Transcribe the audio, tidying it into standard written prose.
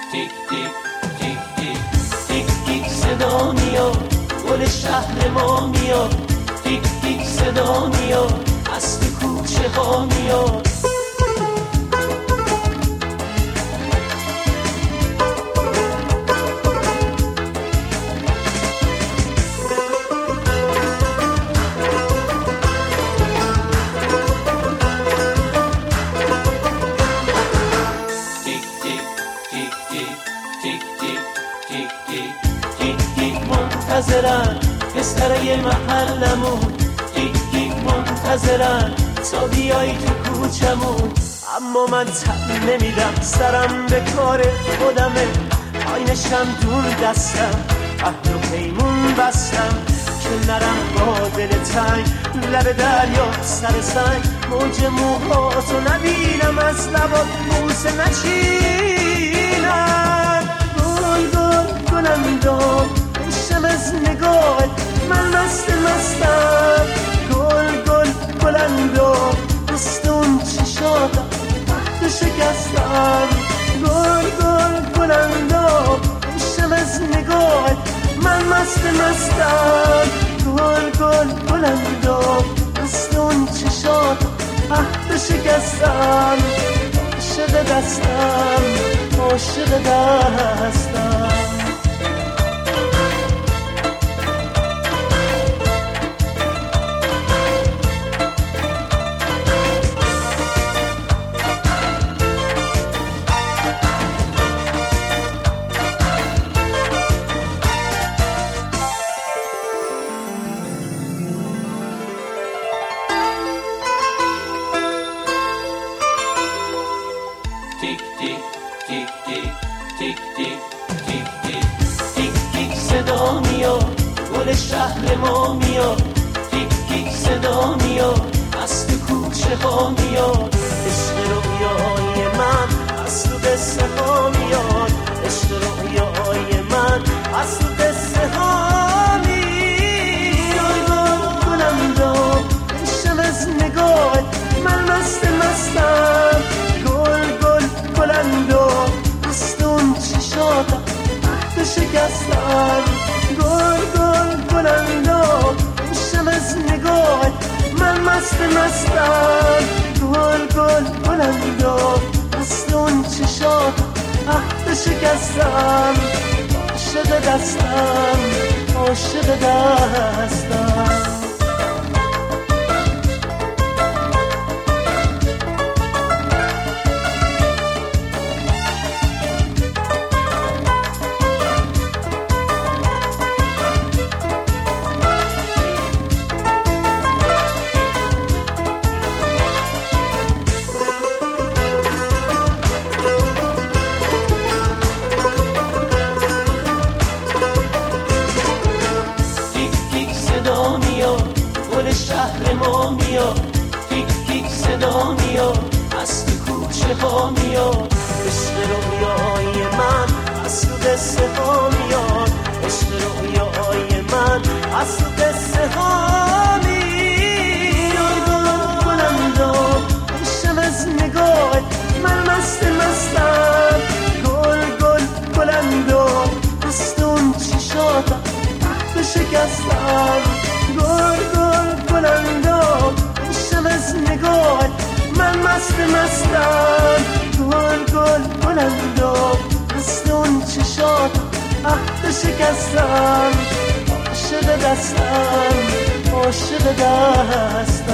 تیک تیک تیک تیک تیک تیک صدا میاد، گل شهر ما میاد، تیک تیک صدا میاد، از تو کوچه ها میاد. منتظرن پسرای محلمون، تیک تیک منتظرن تا بیایی تو کوچمون. اما من تن نمیدم، سرم به کار خودمه، آینشم دون دستم، عهد و پیمون بستم که نرم با دل تنگ لب دریا سر سنگ. موج موهاتو نبینم، از لبات بوسه نچینم. گل گل گلندام شم از نگاهت، من مستم. گل گل گلندام دستون چشاتم، وقت شکستم. گل گل گلندام شم از نگاهت، من مستم. گل گل گلندام دستون چشاتم، وقت شکستم. عاشق دستم، عاشق دستم. تیک تیک تیک تیک تیک تیک تیک تیک تیک تیک صدا میاد، گل شهر ما میاد، تیک تیک صدا میاد، از تو کوچه ها میاد. عشق رویای من از تو قصه ها میاد، عشق رویای من از تو قصه ها میاد. گلم دار شم از نگاهت، من مستم. گلندام دستون چشاتم، وقت شکستم. گل گل گلندام شم از نگاهت، من مستم. گل گل گلندام دستون چشاتم، وقت شکستم. عاشق دستم، عاشق دستم. گل شهر ما میاد، تیک تیک صدا میاد، از تو کوچه ها میاد. عشق رویای من از تو قصه ها میاد، عشق رویای من از تو قصه ها میاد. گلندام شم از نگاهت، من مستم. گل گل گلندام دستون چشاتم، وقت شکستم. گل گل گلندام شم از نگاهت، من مستم. گل گل گلندام دستون چشاتم، عهد شکستم. عاشق دستم، عاشق دستم.